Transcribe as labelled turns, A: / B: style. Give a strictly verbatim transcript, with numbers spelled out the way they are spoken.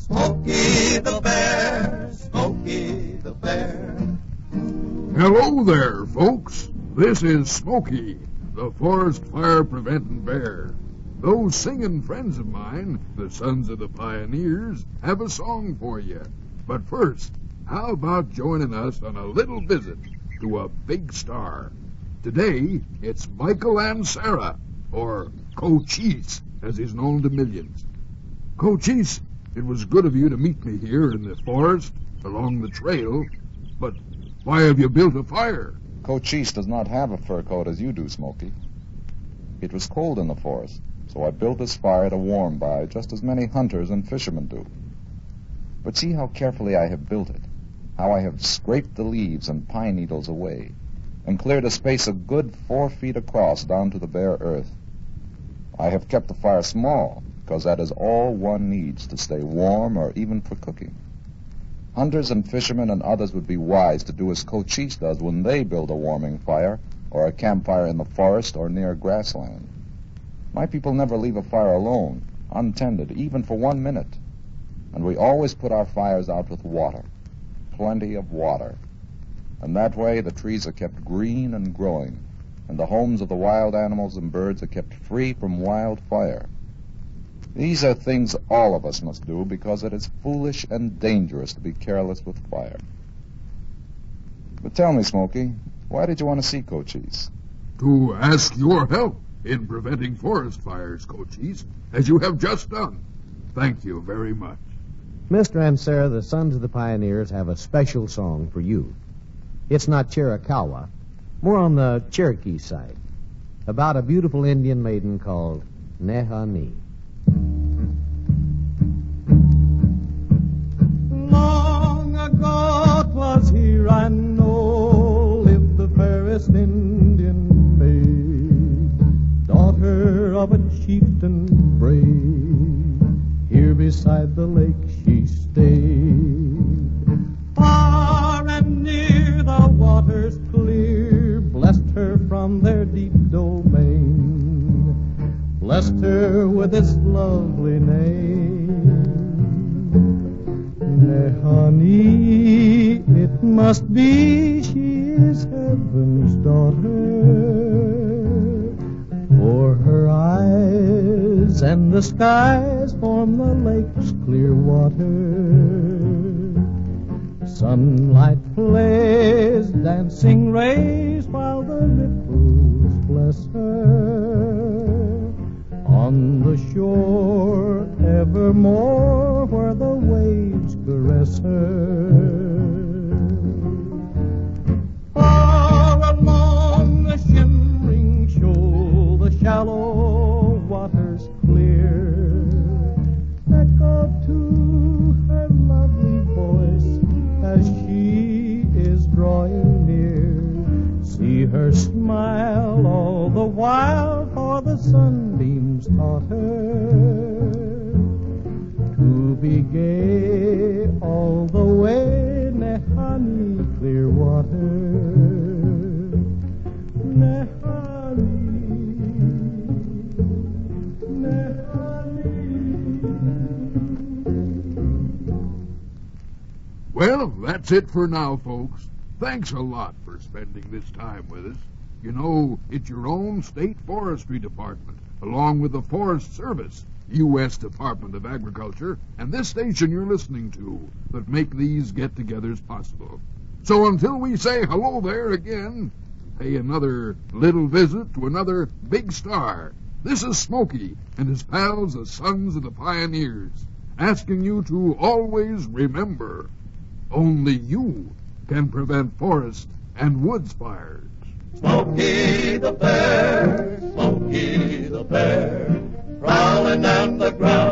A: Smokey the Bear, Smokey the Bear.
B: Hello there, folks. This is Smokey, the forest fire preventing bear. Those singing friends of mine, the Sons of the Pioneers, have a song for you. But first, how about joining us on a little visit to a big star? Today, it's Michael Ansara, or Cochise, as he's known to millions. Cochise, it was good of you to meet me here in the forest, along the trail, but why have you built a fire?
C: Cochise does not have a fur coat as you do, Smokey. It was cold in the forest, so I built this fire to warm by, just as many hunters and fishermen do. But see how carefully I have built it, how I have scraped the leaves and pine needles away, and cleared a space a good four feet across down to the bare earth. I have kept the fire small, because that is all one needs to stay warm or even for cooking. Hunters and fishermen and others would be wise to do as Cochise does when they build a warming fire or a campfire in the forest or near grassland. My people never leave a fire alone, untended, even for one minute. And we always put our fires out with water, plenty of water. And that way the trees are kept green and growing, and the homes of the wild animals and birds are kept free from wildfire. These are things all of us must do because it is foolish and dangerous to be careless with fire. But tell me, Smokey, why did you want to see Cochise?
B: To ask your help in preventing forest fires, Cochise, as you have just done. Thank you very much.
D: Mister Ansara, the Sons of the Pioneers have a special song for you. It's not Chiricahua, more on the Cherokee side, about a beautiful Indian maiden called Nehani.
A: Long ago 'twas here I know lived the fairest Indian maid, daughter of a chieftain brave. Here beside the lake she stayed. Far and near the waters clear blessed her from their deep domain, blessed her with its lovely name. Nehani, it must be she is heaven's daughter, for her eyes and the skies form the lake's clear water. Sunlight plays dancing rays while the ripples bless her. On the shore evermore where the waves caress her. Far along the shimmering shoal the shallow waters clear echo to her lovely voice as she is drawing near. See her smile all the while, for the sunbeams taught her to be gay all the way. Nehani, clear water, Nehani, Nehani.
B: Well, that's it for now, folks. Thanks a lot for spending this time with us. You know, it's your own state forestry department, along with the Forest Service, U S Department of Agriculture, and this station you're listening to, that make these get-togethers possible. So until we say hello there again, pay another little visit to another big star. This is Smokey and his pals, the Sons of the Pioneers, asking you to always remember, only you can prevent forest and woods fires.
A: Smokey the Bear, Smokey the Bear, prowling down the ground.